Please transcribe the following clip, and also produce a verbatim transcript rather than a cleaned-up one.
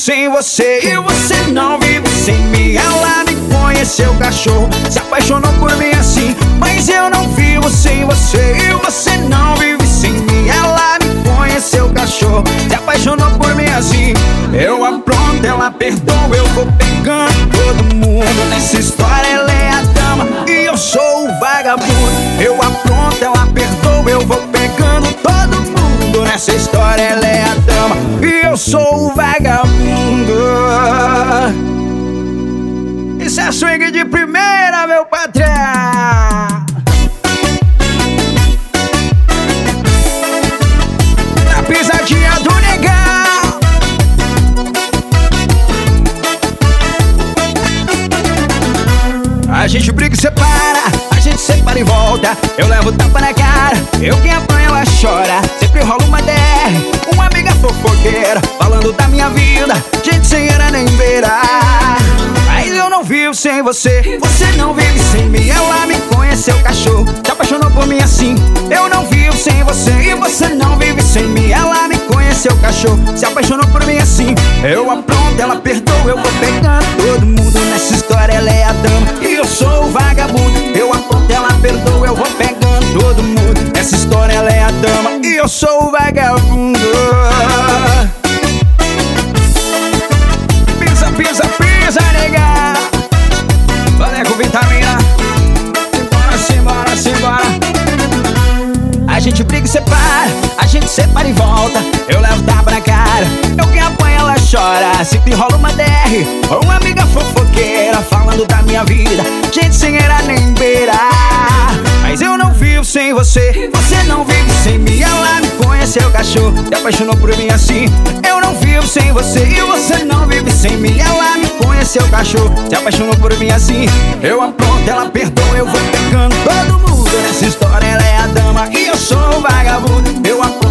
sem você e você não vive sem mim. Ela me conheceu, cachorro, se apaixonou por mim assim. Mas eu não vivo sem você e você não vive sem mim. Ela me conheceu, cachorro, se apaixonou por mim assim. Eu apronto, ela perdoa, eu vou pegando todo mundo. Nessa história ela é a dama e eu sou o vagabundo. Eu apronto, ela perdoa, eu vou pegando todo mundo. Nessa história ela é a dama e eu sou o vagabundo. Isso é swing de primeira, meu patrão. Na pisadinha do negão. A gente briga e separa, a gente separa e volta. Eu levo tapa na cara, eu quem apanha ela chora. Sempre rola uma D R, uma amiga fofoqueira, falando da minha vida, gente sem era nem beira. Mas eu não vivo sem você, você não vive sem mim. Ela me conheceu, cachorro, se apaixonou por mim assim. Eu não vivo sem você e você não vive sem mim. Ela me conheceu, cachorro, se apaixonou por mim assim. Eu apronto, ela perdoa, eu vou pegando todo mundo. Nessa história ela é a dama e eu sou o vagabundo. Eu apronto, ela perdoa, eu vou pegando todo mundo. Nessa história ela é a dama e eu sou o vagabundo. Pisa, pisa, pisa, nega. Valeu com vitamina. Simbora, simbora, simbora. A gente briga e separa, a gente separa e volta. Eu levo tapa na cara, eu quem apanha ela chora. Sempre rola uma D R, uma amiga fofoqueira, falando da minha vida, gente sem era nem beira. Mas eu não vivo sem você, você não vive sem mim. Ela me conheceu, cachorro, se apaixonou por mim assim. Eu não vivo sem você e você não vive sem mim. Ela me conheceu, cachorro, se apaixonou por mim assim. Eu apronto, ela perdoa, eu vou pegando todo mundo. Nessa história ela é a dama e eu sou o vagabundo. Eu apronto,